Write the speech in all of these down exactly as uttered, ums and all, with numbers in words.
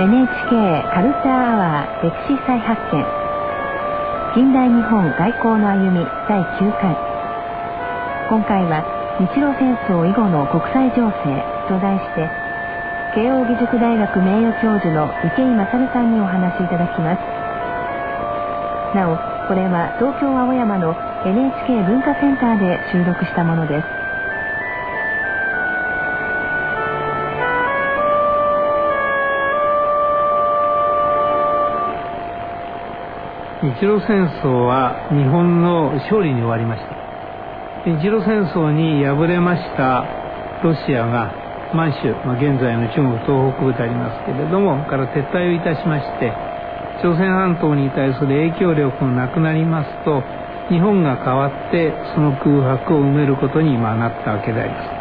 エヌエイチケー カルチャーアワー歴史再発見、近代日本外交の歩みだいきゅうかい。今回は日露戦争以後の国際情勢と題して、慶應義塾大学名誉教授の池井勝さんにお話しいただきます。なお、これは東京青山の エヌエイチケー 文化センターで収録したものです。 日露戦争は日本の勝利に終わりました。日露戦争に敗れましたロシアが満州、まあ、現在の中国東北部でありますけれどもから撤退をいたしまして、朝鮮半島に対する影響力がなくなりますと、日本が代わってその空白を埋めることにまあなったわけであります。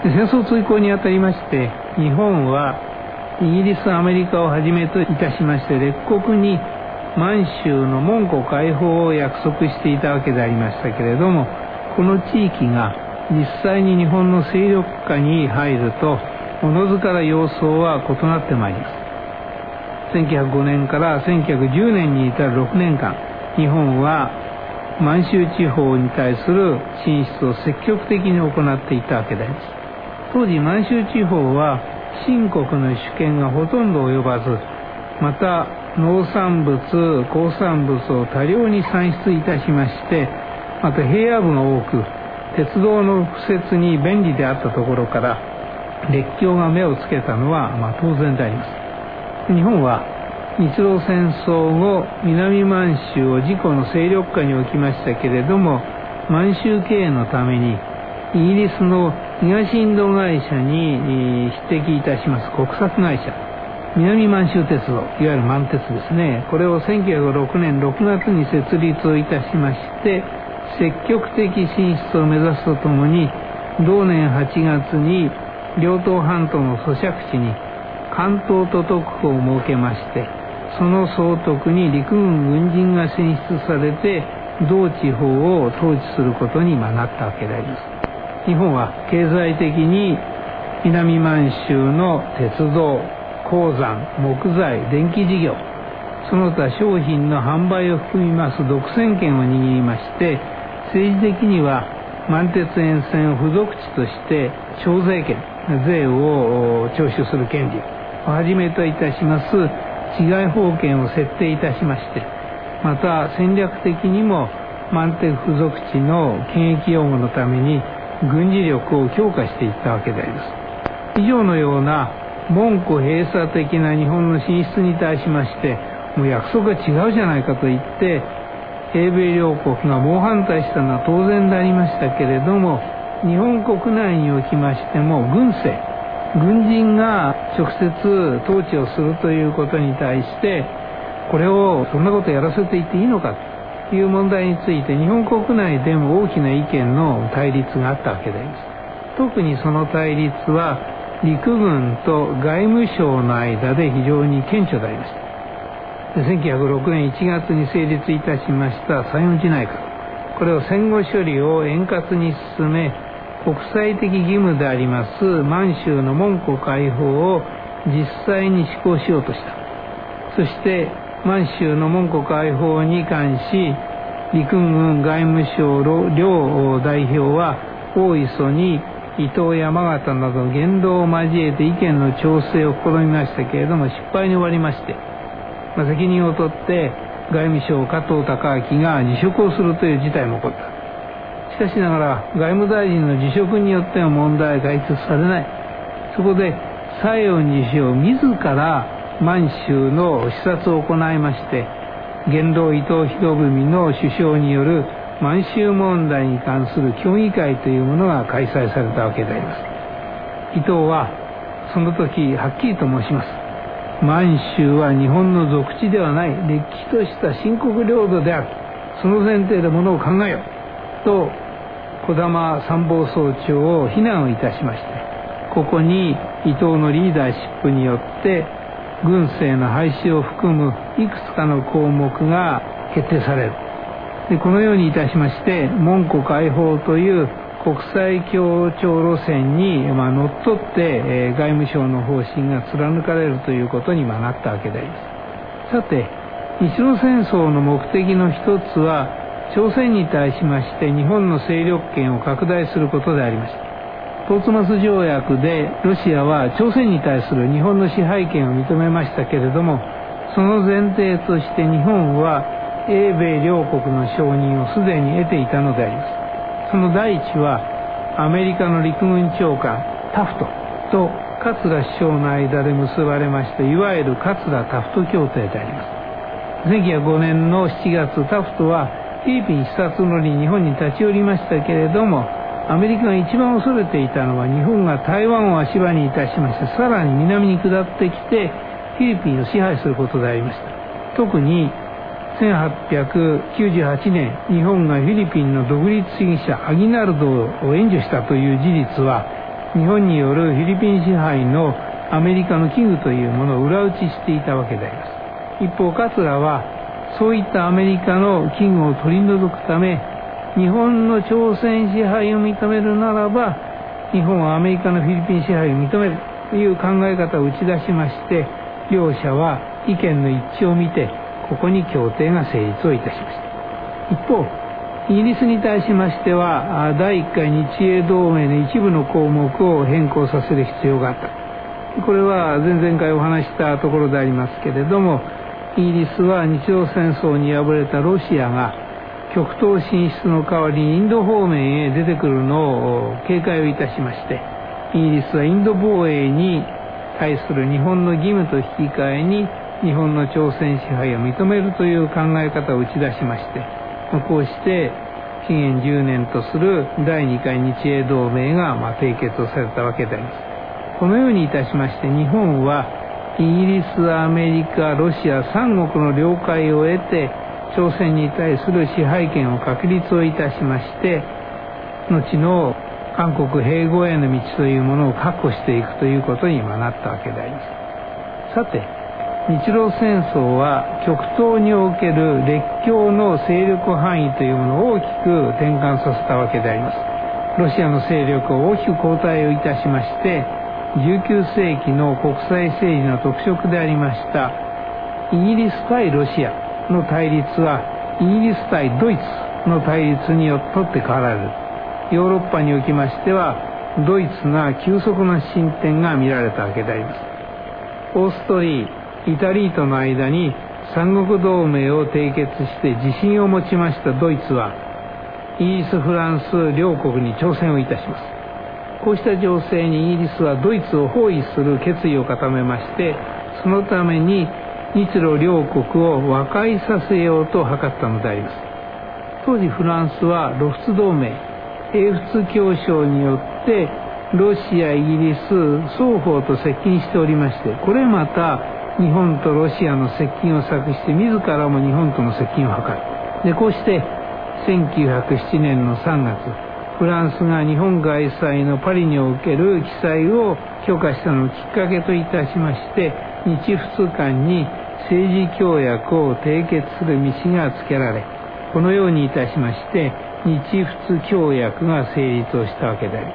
で、戦争追考にあたりまして、日本はイギリス、アメリカをはじめといたしまして、列国に満州の門戸開放を約束していたわけでありましたけれども、この地域が実際に日本の勢力下に入ると、おのずから様相は異なってまいります。せんきゅうひゃくごねんからせんきゅうひゃくじゅうねんに至るろくねんかん、日本は満州地方に対する進出を積極的に行っていたわけであります。当時満州地方は清国の主権がほとんど及ばず、また農産物、鉱産物を多量に産出いたしまして、また平野部が多く、鉄道の敷設に便利であったところから列強が目をつけたのはまあ当然であります。日本は日露戦争後、南満州を自己の勢力下に置きましたけれども、満州経営のためにイギリスの東インド会社に匹敵いたします国策会社、南満州鉄道、いわゆる満鉄ですね、これをせんきゅうひゃくろくねんろくがつに設立をいたしまして、積極的進出を目指すとともに、同年はちがつに両東半島の租借地に関東都督府を設けまして、その総督に陸軍軍人が選出されて、同地方を統治することになったわけであります。日本は経済的に南満州の鉄道、鉱山、木材、電気事業、その他商品の販売を含みます独占権を握りまして、政治的には満鉄沿線を付属地として徴税権、税を徴収する権利をはじめといたします治外法権を設定いたしまして、また戦略的にも満鉄付属地の権益擁護のために軍事力を強化していったわけであります。以上のような門戸閉鎖的な日本の進出に対しまして、もう約束が違うじゃないかと言って英米両国が猛反対したのは当然でありましたけれども、日本国内におきましても軍政、軍人が直接統治をするということに対して、これをそんなことやらせていっていいのかという問題について、日本国内でも大きな意見の対立があったわけであります。特にその対立は陸軍と外務省の間で非常に顕著でありました。せんきゅうひゃくろくねんいちがつに成立いたしました西園寺内閣、これを戦後処理を円滑に進め、国際的義務であります満州の門戸開放を実際に施行しようとした。そして満州の門戸開放に関し、陸軍外務省両代表は大磯に伊東山形など言動を交えて意見の調整を試みましたけれども、失敗に終わりまして、まあ、責任を取って外務省加藤孝明が辞職をするという事態も起こった。しかしながら外務大臣の辞職によっては問題が解決されない。そこで西園寺氏を自ら満州の視察を行いまして、元老伊藤博文の首相による満州問題に関する協議会というものが開催されたわけであります。伊藤はその時はっきりと申します。満州は日本の属地ではない、れっきとした新国領土である。その前提でものを考えようと児玉参謀総長を非難をいたしまして、ここに伊藤のリーダーシップによって軍政の廃止を含むいくつかの項目が決定される。でこのようにいたしまして、門戸開放という国際協調路線に、まあ、のっとって、えー、外務省の方針が貫かれるということに、まあ、なったわけであります。さて、日露戦争の目的の一つは、朝鮮に対しまして日本の勢力圏を拡大することでありました。ポーツマス条約でロシアは朝鮮に対する日本の支配権を認めましたけれども、その前提として日本は英米両国の承認をすでに得ていたのであります。その第一はアメリカの陸軍長官タフトと桂首相の間で結ばれましたいわゆる桂タフト協定であります。せんきゅうひゃくごねんのしちがつ、タフトはフィリピン視察のに日本に立ち寄りましたけれども、アメリカが一番恐れていたのは日本が台湾を足場にいたしましてさらに南に下ってきてフィリピンを支配することでありました。特にせんはっぴゃくきゅうじゅうはちねん日本がフィリピンの独立主義者アギナルドを援助したという事実は、日本によるフィリピン支配のアメリカの危惧というものを裏打ちしていたわけであります。一方、桂はそういったアメリカの危惧を取り除くため、日本の朝鮮支配を認めるならば日本はアメリカのフィリピン支配を認めるという考え方を打ち出しまして、両者は意見の一致を見てここに協定が成立をいたしました。一方、イギリスに対しましてはだいいっかい日英同盟の一部の項目を変更させる必要があった。これは前々回お話したところでありますけれども、イギリスは日露戦争に敗れたロシアが極東進出の代わりにインド方面へ出てくるのを警戒をいたしまして、イギリスはインド防衛に対する日本の義務と引き換えに日本の朝鮮支配を認めるという考え方を打ち出しまして、こうして紀元じゅうねんとするだいにかい日英同盟がまあ締結をされたわけであります。このようにいたしまして、日本はイギリス、アメリカ、ロシアさんごくの了解を得て朝鮮に対する支配権を確立をいたしまして、後の韓国併合への道というものを確保していくということになったわけであります。さて、日露戦争は極東における列強の勢力範囲というものを大きく転換させたわけであります。ロシアの勢力を大きく後退をいたしまして、じゅうきゅうせいきの国際政治の特色でありましたイギリス対ロシアの対立はイギリス対ドイツの対立によって変わられる。ヨーロッパにおきましてはドイツが急速な進展が見られたわけであります。オーストリー、イタリーとの間に三国同盟を締結して自信を持ちましたドイツはイギリス、フランス両国に挑戦をいたします。こうした情勢にイギリスはドイツを包囲する決意を固めまして、そのために日露両国を和解させようと図ったのであります。当時フランスは露仏同盟、英仏協商によってロシア、イギリス双方と接近しておりまして、これまた日本とロシアの接近を策して自らも日本との接近を図る。で、こうしてせんきゅうひゃくななねんのさんがつ、フランスが日本外祭のパリにおける記載を許可したのをきっかけといたしまして、日仏間に政治協約を締結する道がつけられ、このようにいたしまして日仏協約が成立をしたわけであります。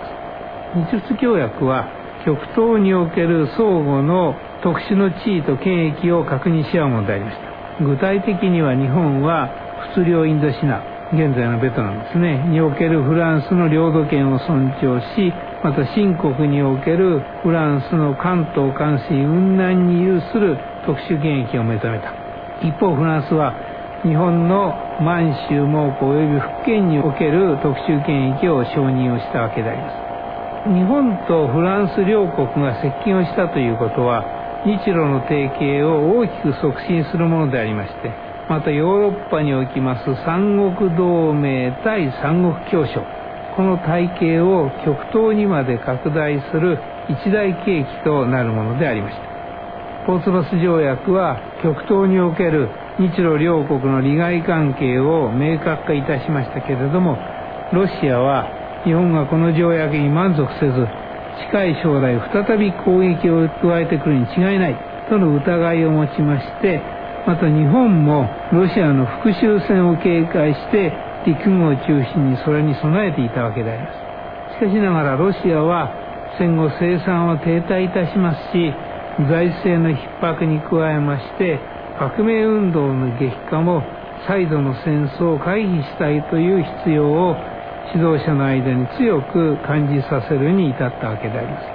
日仏協約は極東における相互の特殊の地位と権益を確認し合うものでありました。具体的には日本は仏領インドシナ、現在のベトナムですねにおけるフランスの領土権を尊重し、また清国におけるフランスの関東関西雲南に有する特殊権益を認めた。一方、フランスは日本の満州、蒙古及び福建における特殊権益を承認をしたわけであります。日本とフランス両国が接近をしたということは、日露の提携を大きく促進するものでありまして、またヨーロッパにおきます三国同盟対三国協商、この体系を極東にまで拡大する一大契機となるものでありました。ポーツマス条約は極東における日露両国の利害関係を明確化いたしましたけれども、ロシアは日本がこの条約に満足せず、近い将来再び攻撃を加えてくるに違いないとの疑いを持ちまして、また日本もロシアの復讐戦を警戒して陸軍を中心にそれに備えていたわけであります。 しかしながらロシアは戦後生産は停滞いたしますし、財政の逼迫に加えまして革命運動の激化も再度の戦争を回避したいという必要を指導者の間に強く感じさせるに至ったわけであります。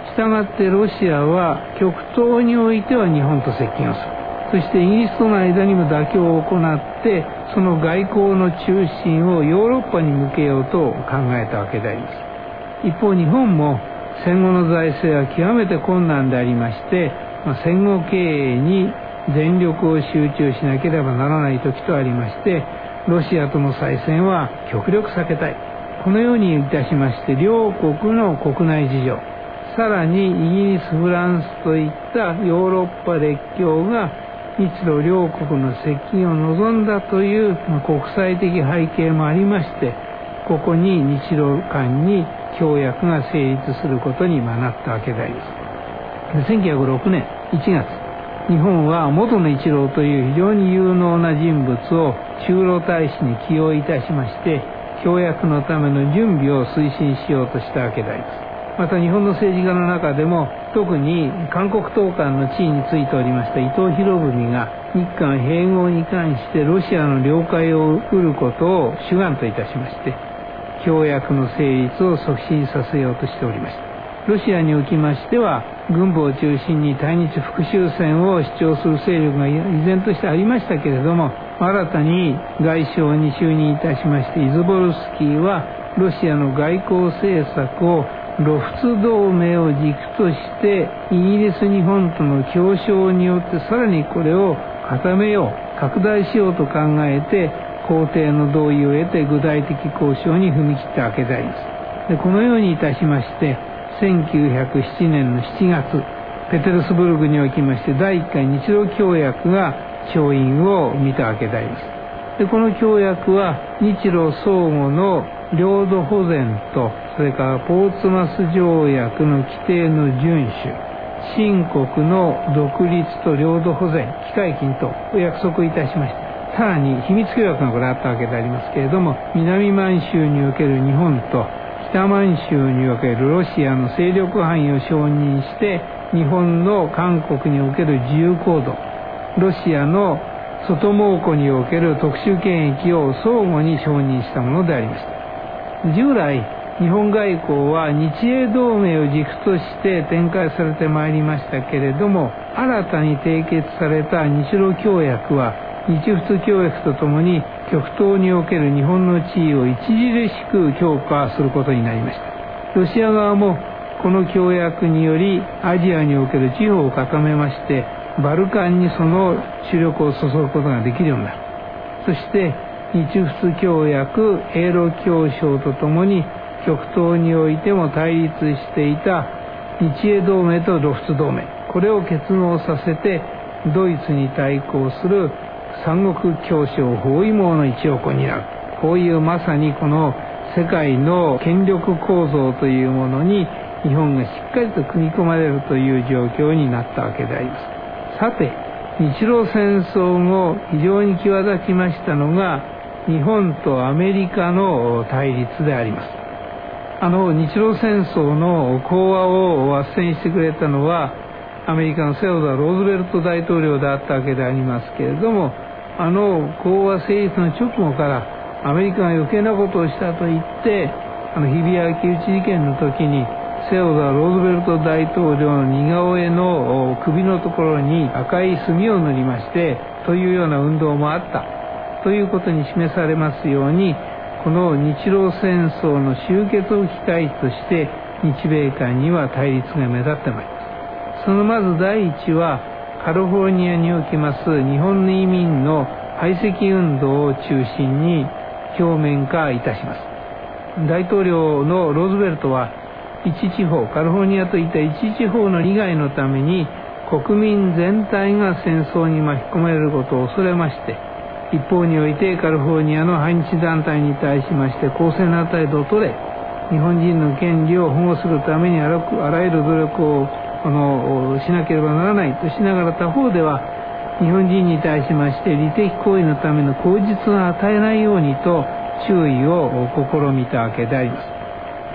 したがってロシアは極東においては日本と接近をする。そしてイギリスとの間にも妥協を行ってその外交の中心をヨーロッパに向けようと考えたわけであります。一方日本も戦後の財政は極めて困難でありまして、まあ、戦後経営に全力を集中しなければならない時とありまして、ロシアとの再戦は極力避けたい。このようにいたしまして両国の国内事情、さらにイギリス、フランスといったヨーロッパ列強が日露両国の接近を望んだという、まあ、国際的背景もありまして、ここに日露間に協約が成立することになったわけであります。せんきゅうひゃくろくねんいちがつ、日本は元の一郎という非常に有能な人物を駐露大使に起用いたしまして、協約のための準備を推進しようとしたわけであります。また日本の政治家の中でも特に韓国統監の地位についておりました伊藤博文が日韓併合に関してロシアの了解を得ることを主眼といたしまして、協約の成立を促進させようとしておりました。ロシアにおきましては軍部を中心に対日復讐戦を主張する勢力が依然としてありましたけれども、新たに外相に就任いたしましてイズボルスキーはロシアの外交政策を露仏同盟を軸としてイギリス日本との協商によってさらにこれを固めよう、拡大しようと考えて皇帝の同意を得て具体的交渉に踏み切ったわけであります。でこのようにいたしましてせんきゅうひゃくななねんのしちがつ、ペテルスブルクにおきましてだいいっかい日露協約が調印を見たわけであります。でこの協約は日露相互の領土保全と、それからポーツマス条約の規定の遵守、清国の独立と領土保全、機会金とお約束いたしました。さらに秘密協約がこれあったわけでありますけれども、南満州における日本と北満州におけるロシアの勢力範囲を承認して、日本の韓国における自由行動、ロシアの外蒙古における特殊権益を相互に承認したものでありました。従来日本外交は日英同盟を軸として展開されてまいりましたけれども、新たに締結された日露協約は日仏協約とともに極東における日本の地位を著しく強化することになりました。ロシア側もこの協約によりアジアにおける地方を固めまして、バルカンにその主力を注ぐことができるようになる。そして日仏協約、英露協商とともに極東においても対立していた日英同盟と露仏同盟、これを結合させてドイツに対抗する三国協商包囲網の一翼を担う。こういうまさにこの世界の権力構造というものに日本がしっかりと組み込まれるという状況になったわけであります。さて、日露戦争後非常に際立ちましたのが日本とアメリカの対立であります。あの日露戦争の講和を斡旋してくれたのはアメリカのセオドア・ローズベルト大統領であったわけでありますけれども、あの講和成立の直後からアメリカが余計なことをしたと言って、あの日比谷秋打ち事件の時にセオドア・ローズベルト大統領の似顔絵の首のところに赤い墨を塗りましてというような運動もあったということに示されますように、この日露戦争の終結を機会として日米間には対立が目立ってまいります。そのまず第一はカリフォルニアにおきます日本の移民の排斥運動を中心に表面化いたします。大統領のローズベルトは一地方、カリフォルニアといった一地方の利害のために国民全体が戦争に巻き込まれることを恐れまして、一方においてカリフォルニアの反日団体に対しまして公正な態度を取れ、日本人の権利を保護するためにあらゆる努力をこのしなければならないとしながら、他方では日本人に対しまして利的行為のための口実を与えないようにと注意を試みたわけであります。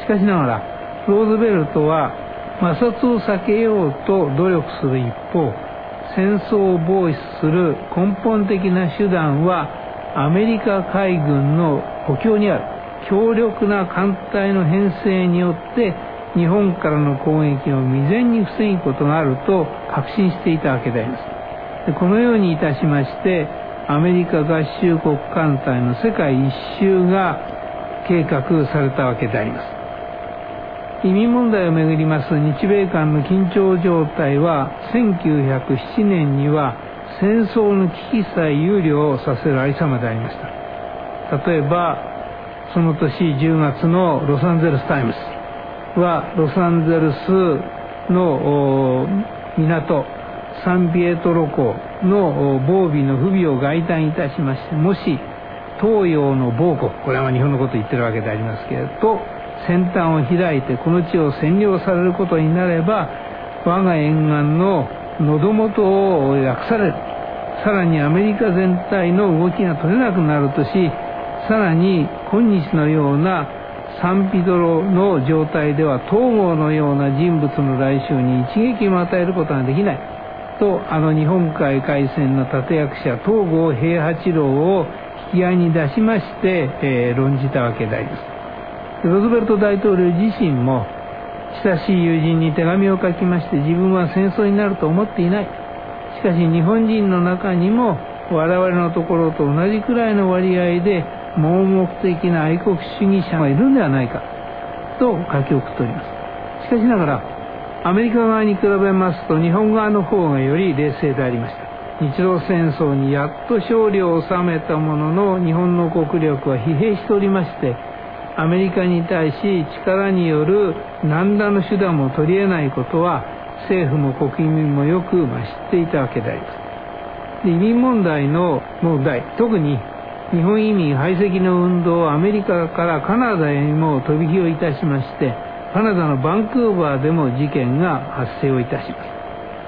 しかしながらローズベルトは摩擦を避けようと努力する一方、戦争を防止する根本的な手段はアメリカ海軍の補強にある。強力な艦隊の編成によって日本からの攻撃を未然に防ぐことがあると確信していたわけであります。でこのようにいたしましてアメリカ合衆国艦隊の世界一周が計画されたわけであります。移民問題をめぐります日米間の緊張状態はせんきゅうひゃくななねんには戦争の危機さえ憂慮させるありさまでありました。例えばその年じゅうがつのロサンゼルスタイムズはロサンゼルスの港サンピエトロ港の防備の不備を概談いたしまして、もし東洋の某国、これは日本のことを言ってるわけでありますけれど、先端を開いてこの地を占領されることになれば我が沿岸の喉元を訳される。さらにアメリカ全体の動きが取れなくなるとし、さらに今日のようなサンピドロの状態では東郷のような人物の来襲に一撃も与えることができないと、あの日本海海戦の立役者東郷平八郎を引き合いに出しまして、えー、論じたわけであります。ロズベルト大統領自身も親しい友人に手紙を書きまして、自分は戦争になると思っていない。しかし日本人の中にも我々のところと同じくらいの割合で盲目的な愛国主義者がいるんではないかと書き送っております。しかしながらアメリカ側に比べますと日本側の方がより冷静でありました。日露戦争にやっと勝利を収めたものの日本の国力は疲弊しておりまして、アメリカに対し力による何らの手段も取り得ないことは政府も国民もよくまあ知っていたわけであります。で移民問題の問題、特に日本移民排斥の運動をアメリカからカナダへも飛び火をいたしまして、カナダのバンクーバーでも事件が発生をいたします。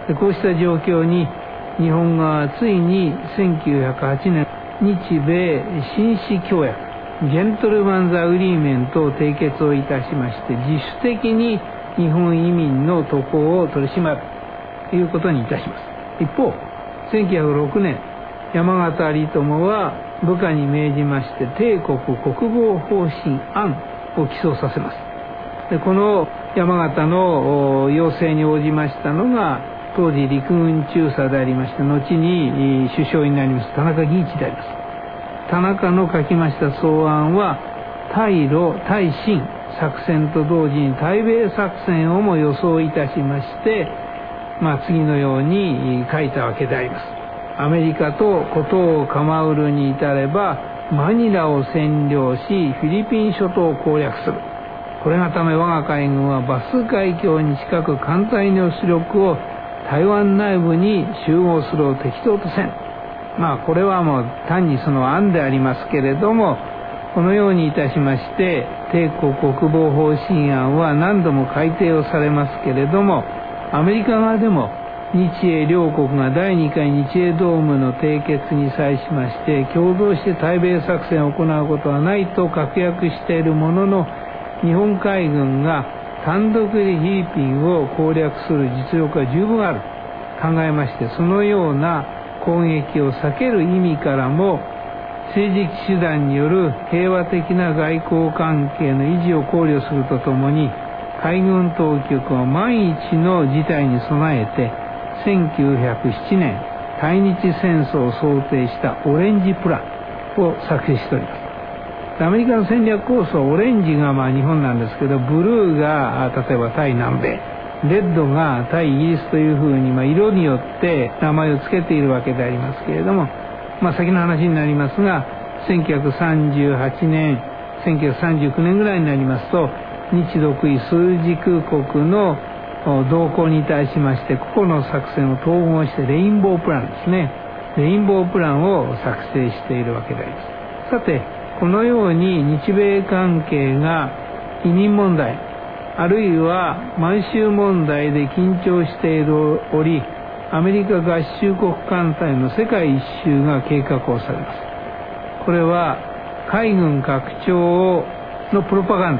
でこうした状況に日本側はついにせんきゅうひゃくはちねん日米紳士協約ジェントルマンズアグリーメントを締結をいたしまして、自主的に日本移民の渡航を取り締まるということにいたします。一方せんきゅうひゃくろくねん山縣有朋は部下に命じまして帝国国防方針案を起草させます。でこの山縣の要請に応じましたのが当時陸軍中佐でありまして後に首相になります田中義一であります。田中の書きました草案は対ロ対清作戦と同時に対米作戦をも予想いたしまして、まあ、次のように書いたわけであります。アメリカと事を構うるに至ればマニラを占領しフィリピン諸島を攻略する。これがため我が海軍はバス海峡に近く艦隊の主力を台湾内部に集合するを適当とせん。まあこれはもう単にその案でありますけれども、このようにいたしまして帝国国防方針案は何度も改定をされますけれども、アメリカ側でも日英両国がだいにかい日英同盟の締結に際しまして共同して対米作戦を行うことはないと確約しているものの、日本海軍が単独でフィリピンを攻略する実力は十分ある考えまして、そのような攻撃を避ける意味からも政治的手段による平和的な外交関係の維持を考慮するとともに、海軍当局は万一の事態に備えてせんきゅうひゃくななねん対日戦争を想定したオレンジプランを作成しております。アメリカの戦略構想、オレンジがまあ日本なんですけど、ブルーが例えば対南米、レッドが対イギリスというふうに、まあ、色によって名前を付けているわけでありますけれども、まあ、先の話になりますがせんきゅうひゃくさんじゅうはちねんせんきゅうひゃくさんじゅうきゅうねんぐらいになりますと、日独伊枢軸国の動向に対しまして個々の作戦を統合してレインボープランですね、レインボープランを作成しているわけであります。さてこのように日米関係が移民問題あるいは満州問題で緊張している折、アメリカ合衆国艦隊の世界一周が計画をされます。これは海軍拡張のプロパガンダ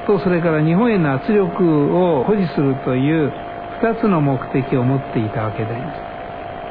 と、それから日本への圧力を保持するというふたつの目的を持っていたわけであります。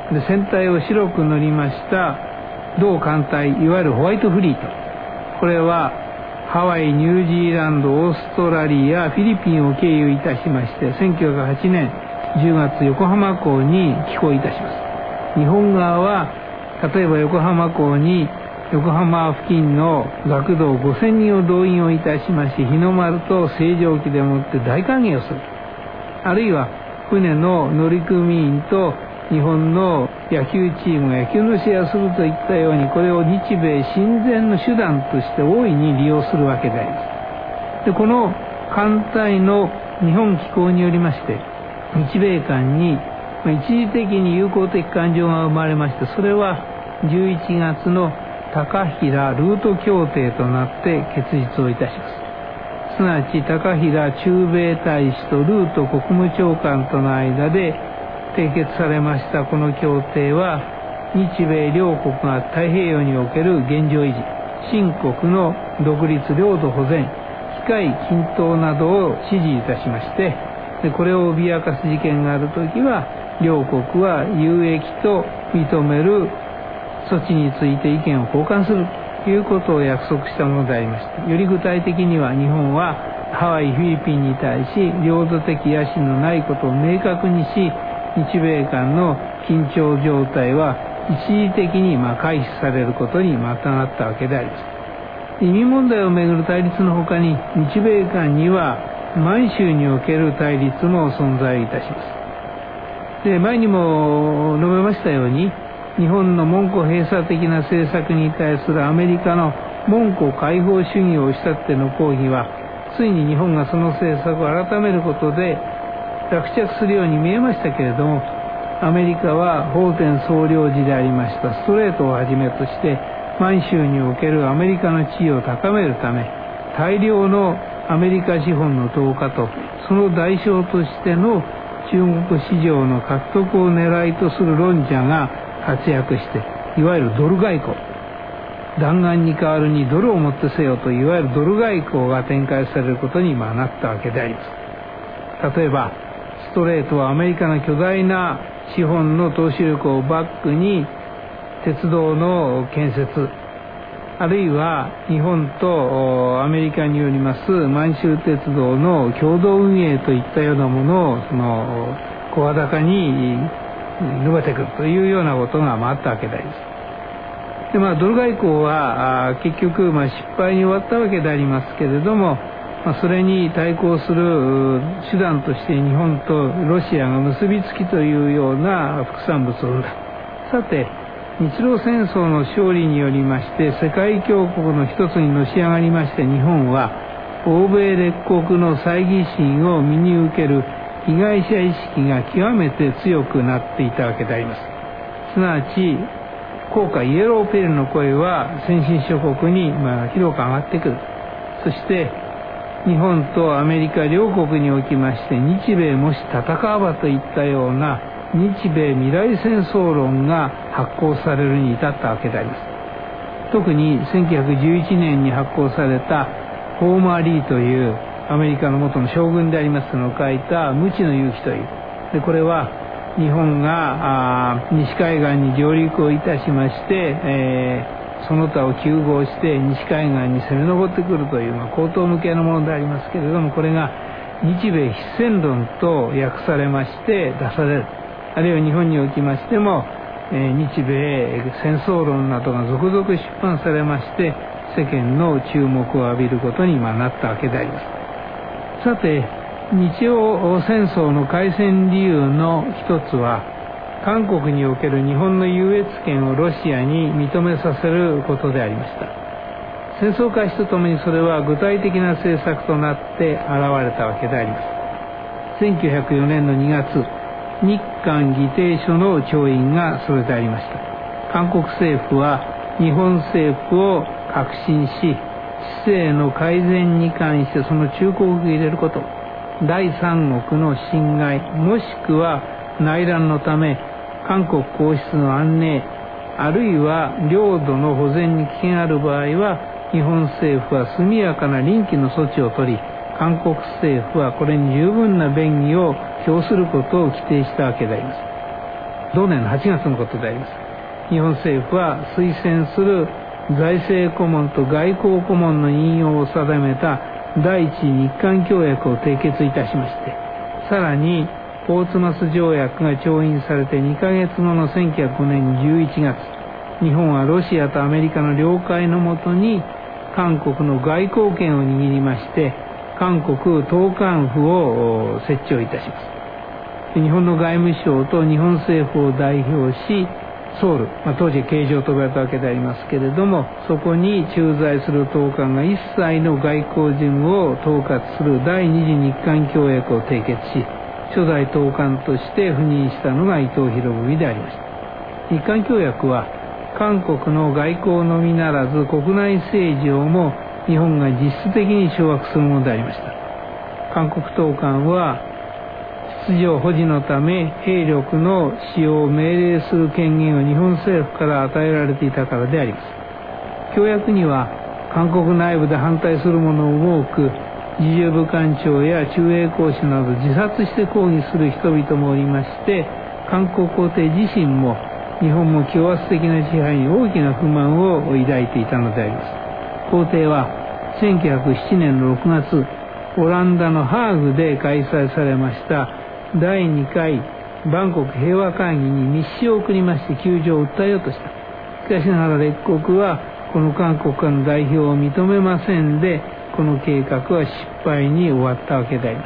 で、船体を白く塗りました同艦隊、いわゆるホワイトフリート、これはハワイ、ニュージーランド、オーストラリア、フィリピンを経由いたしまして、せんきゅうひゃくはちねんじゅうがつ横浜港に寄港いたします。日本側は例えば横浜港に横浜付近の学童ごせんにんを動員をいたしまし、日の丸と星条旗でもって大歓迎をする。あるいは船の乗組員と日本の野球チームが野球の試合をするといったように、これを日米親善の手段として大いに利用するわけであります。で、この艦隊の日本寄港によりまして、日米間に一時的に友好的感情が生まれまして、それはじゅういちがつの高平ルート協定となって結実をいたします。すなわち高平駐米大使とルート国務長官との間で締結されましたこの協定は、日米両国が太平洋における現状維持、新国の独立領土保全、機会均等などを支持いたしまして、でこれを脅かす事件があるときは両国は有益と認める措置について意見を交換するということを約束したものでありました。より具体的には、日本はハワイ、フィリピンに対し領土的野心のないことを明確にし、日米間の緊張状態は一時的にまあ回避されることにまたなったわけであります。移民問題をめぐる対立のほかに、日米間には満州における対立も存在いたします。で、前にも述べましたように、日本の門戸閉鎖的な政策に対するアメリカの門戸開放主義を押し立っての抗議は、ついに日本がその政策を改めることで落着するように見えましたけれども、アメリカは奉天総領事でありましたストレートをはじめとして満州におけるアメリカの地位を高めるため、大量のアメリカ資本の投下とその代償としての中国市場の獲得を狙いとする論者が活躍して、いわゆるドル外交、弾丸に代わるにドルをもってせよといわゆるドル外交が展開されることにまあなったわけであります。例えばストレートはアメリカの巨大な資本の投資力をバックに鉄道の建設、あるいは日本とアメリカによります満州鉄道の共同運営といったようなものをその声高に述べてくるというようなことがあったわけであります。で、まあ、ドル外交は結局まあ失敗に終わったわけでありますけれども、まあ、それに対抗する手段として日本とロシアが結びつきというような副産物を生んだ。さて、日露戦争の勝利によりまして世界強国の一つにのし上がりまして、日本は欧米列国の猜疑心を身に受ける被害者意識が極めて強くなっていたわけであります。すなわち効果イエローペルの声は先進諸国にまあ広く上がってくる。そして日本とアメリカ両国におきまして、日米もし戦わばといったような日米未来戦争論が発行されるに至ったわけであります。特にせんきゅうひゃくじゅういちねんに発行されたホーマー・リーというアメリカの元の将軍でありますのを書いた無知の勇気という、でこれは日本が西海岸に上陸をいたしまして、えー、その他を急合して西海岸に攻め上ってくるという、まあ、高等無形のものでありますけれども、これが日米必戦論と訳されまして出される。あるいは日本におきましても、えー、日米戦争論などが続々出版されまして世間の注目を浴びることになったわけであります。さて、日露戦争の開戦理由の一つは、韓国における日本の優越権をロシアに認めさせることでありました。戦争開始とともにそれは具体的な政策となって現れたわけであります。せんきゅうひゃくよねんのにがつ、日韓議定書の調印がそれでありました。韓国政府は日本政府を革新し、市政の改善に関してその忠告を入れること、第三国の侵害もしくは内乱のため韓国皇室の安寧、あるいは領土の保全に危険ある場合は、日本政府は速やかな臨機の措置を取り、 韓国政府はこれに十分な便宜を表することを規定したわけであります。同年のはちがつのことであります。日本政府は推薦する財政顧問と外交顧問の引用を定めた第一次日韓協約を締結いたしまして、さらにポーツマス条約が調印されてにかげつごのせんきゅうひゃくごねんじゅういちがつ、日本はロシアとアメリカの了解のもとに韓国の外交権を握りまして、韓国統監府を設置をいたします。日本の外務省と日本政府を代表し、ソウル、まあ、当時京城と呼ばれたわけでありますけれども、そこに駐在する統監が一切の外交事務を統括する第二次日韓協約を締結し、初代統監として赴任したのが伊藤博文でありました。日韓協約は韓国の外交のみならず国内政治をも日本が実質的に掌握するものでありました。韓国統監は秩序保持のため兵力の使用を命令する権限を日本政府から与えられていたからであります。協約には韓国内部で反対する者も多く、自助部官長や駐英公使など自殺して抗議する人々もおりまして、韓国皇帝自身も日本も強圧的な支配に大きな不満を抱いていたのであります。皇帝はせんきゅうひゃくななねんのろくがつ、オランダのハーグで開催されましただいにかいバンコク平和会議に密使を送りまして窮状を訴えようとした。しかしながら列国はこの韓国からの代表を認めませんで、この計画は失敗に終わったわけであります。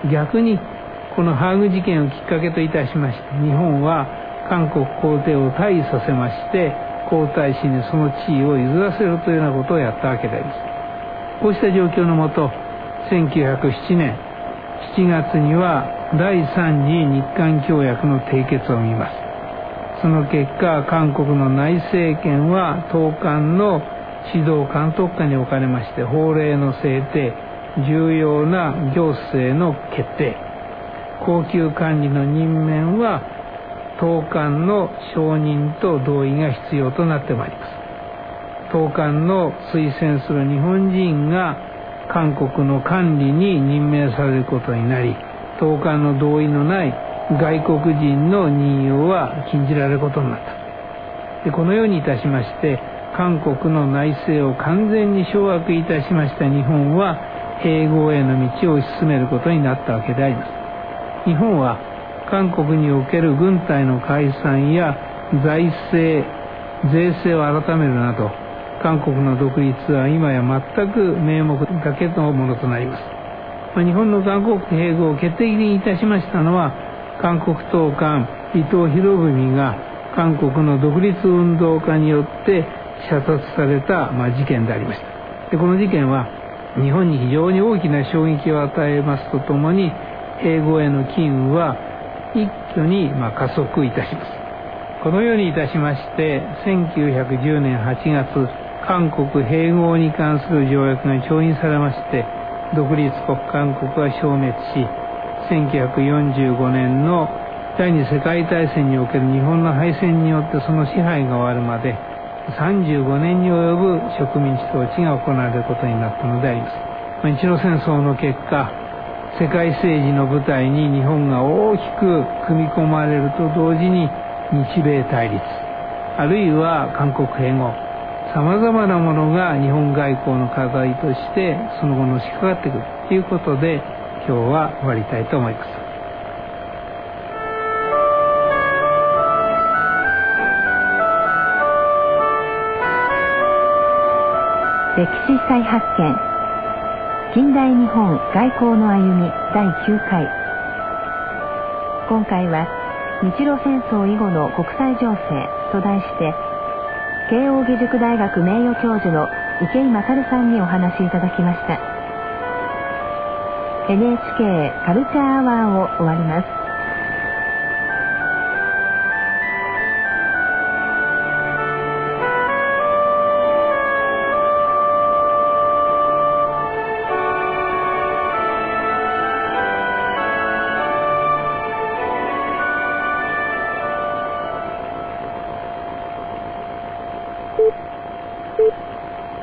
逆にこのハーグ事件をきっかけといたしまして、日本は韓国皇帝を退位させまして、皇太子にその地位を譲らせるというようなことをやったわけであります。こうした状況のもと、せんきゅうひゃくななねんしちがつにはだいさん次日韓協約の締結を見ます。その結果、韓国の内政権は統監の指導監督下に置かれまして、法令の制定、重要な行政の決定、高級管理の任免は統監の承認と同意が必要となってまいります。統監の推薦する日本人が韓国の管理に任命されることになり、統監の同意のない外国人の任用は禁じられることになった。でこのようにいたしまして、韓国の内政を完全に掌握いたしました日本は併合への道を推し進めることになったわけであります。日本は韓国における軍隊の解散や財政、税制を改めるなど、韓国の独立は今や全く名目だけのものとなります。まあ、日本の韓国併合を決定的にいたしましたのは、韓国統監伊藤博文が韓国の独立運動家によって射殺された、まあ、事件でありました。でこの事件は日本に非常に大きな衝撃を与えますとともに、併合への機運は一挙に、まあ、加速いたします。このようにいたしまして、せんきゅうひゃくじゅうねんはちがつ、韓国併合に関する条約が調印されまして、独立国韓国は消滅し、せんきゅうひゃくよんじゅうごねんの第二次世界大戦における日本の敗戦によってその支配が終わるまでさんじゅうごねんに及ぶ植民地統治が行われることになったのであります。日露戦争の結果、世界政治の舞台に日本が大きく組み込まれると同時に、日米対立、あるいは韓国併合、様々なものが日本外交の課題としてその後のしかかってくるということで、今日は終わりたいと思います。 歴史再発見、近代日本外交の歩みだいきゅうかい。今回は日露戦争以後の国際情勢と題して、慶應義塾大学名誉教授の池井勝さんにお話しいただきました。エヌエイチケー カルチャーアワーを終わります。